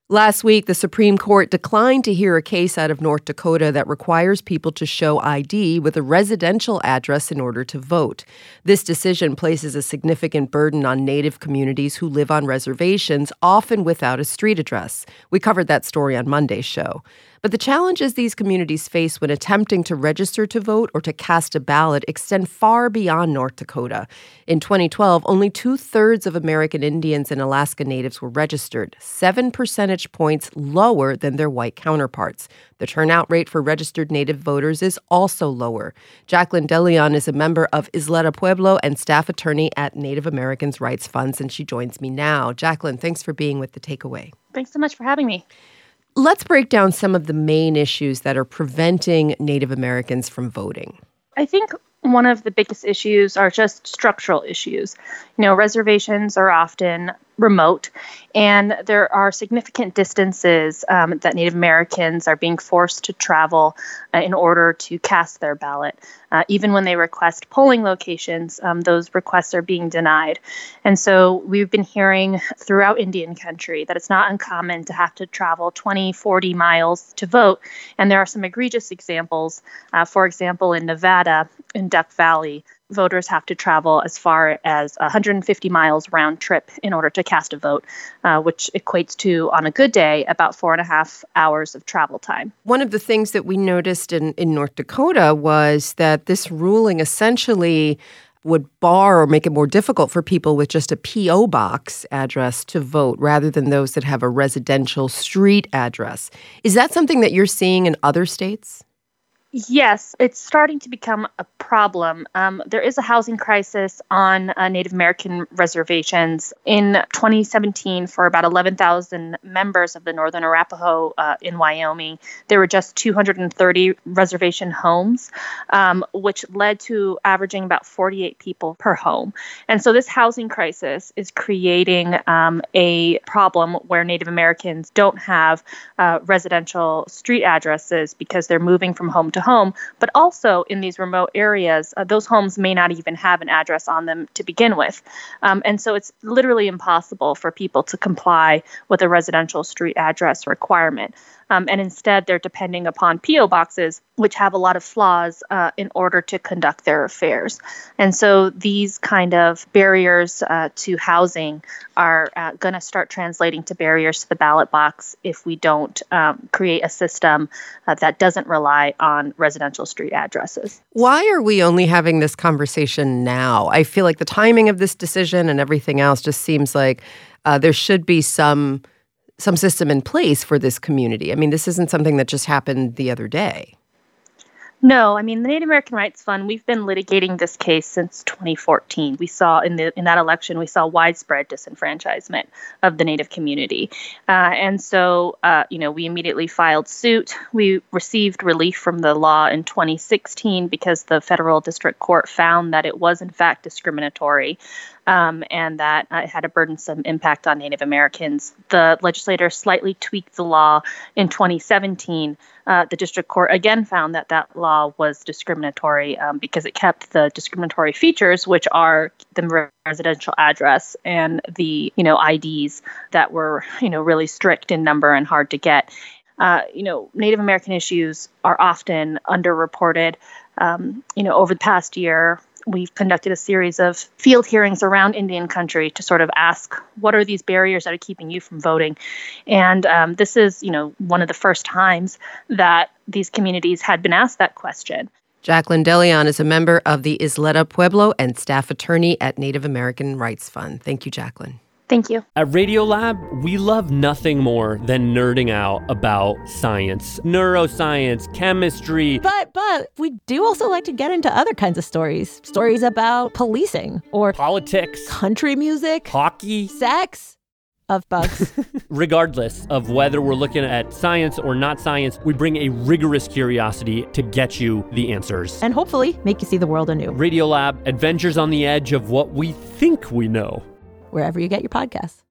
Last week, the Supreme Court declined to hear a case out of North Dakota that requires people to show ID with a residential address in order to vote. This decision places a significant burden on Native communities who live on reservations, often without a street address. We covered that story on Monday's show. But the challenges these communities face when attempting to register to vote or to cast a ballot extend far beyond North Dakota. In 2012, only 2/3 of American Indians and Alaska Natives were registered, 7 percentage points lower than their white counterparts. The turnout rate for registered Native voters is also lower. Jacqueline DeLeon is a member of Isleta Pueblo and staff attorney at Native Americans' Rights Funds, and she joins me now. Jacqueline, thanks for being with The Takeaway. Thanks so much for having me. Let's break down some of the main issues that are preventing Native Americans from voting. I think one of the biggest issues are just structural issues. Reservations are often remote, and there are significant distances that Native Americans are being forced to travel in order to cast their ballot. Even when they request polling locations, those requests are being denied. And so we've been hearing throughout Indian country that it's not uncommon to have to travel 20, 40 miles to vote. And there are some egregious examples. For example, in Nevada, in Duck Valley, voters have to travel as far as 150 miles round trip in order to cast a vote, which equates to, on a good day, about 4.5 hours of travel time. One of the things that we noticed in North Dakota was that this ruling essentially would bar or make it more difficult for people with just a P.O. box address to vote rather than those that have a residential street address. Is that something that you're seeing in other states? Yes, it's starting to become a problem. There is a housing crisis on Native American reservations. In 2017, for about 11,000 members of the Northern Arapaho in Wyoming, there were just 230 reservation homes, which led to averaging about 48 people per home. And so this housing crisis is creating a problem where Native Americans don't have residential street addresses because they're moving from home to home, but also in these remote areas, those homes may not even have an address on them to begin with. And so it's literally impossible for people to comply with a residential street address requirement. And instead, they're depending upon P.O. boxes, which have a lot of flaws in order to conduct their affairs. And so these kind of barriers to housing are going to start translating to barriers to the ballot box if we don't create a system that doesn't rely on residential street addresses. Why are we only having this conversation now? I feel like the timing of this decision and everything else just seems like there should be some system in place for this community. I mean, this isn't something that just happened the other day. No, the Native American Rights Fund, we've been litigating this case since 2014. We saw in that election, we saw widespread disenfranchisement of the Native community. And so, we immediately filed suit. We received relief from the law in 2016 because the federal district court found that it was in fact discriminatory. And that it had a burdensome impact on Native Americans. The legislator slightly tweaked the law in 2017. The district court again found that law was discriminatory because it kept the discriminatory features, which are the residential address and the IDs that were really strict in number and hard to get. Native American issues are often underreported. Over the past year, we've conducted a series of field hearings around Indian country to sort of ask, what are these barriers that are keeping you from voting? And this is, one of the first times that these communities had been asked that question. Jacqueline DeLeon is a member of the Isleta Pueblo and staff attorney at Native American Rights Fund. Thank you, Jacqueline. Thank you. At Radiolab, we love nothing more than nerding out about science, neuroscience, chemistry. But we do also like to get into other kinds of stories. Stories about policing or politics, country music, hockey, sex, of bugs. Regardless of whether we're looking at science or not science, we bring a rigorous curiosity to get you the answers. And hopefully make you see the world anew. Radiolab, adventures on the edge of what we think we know. Wherever you get your podcasts.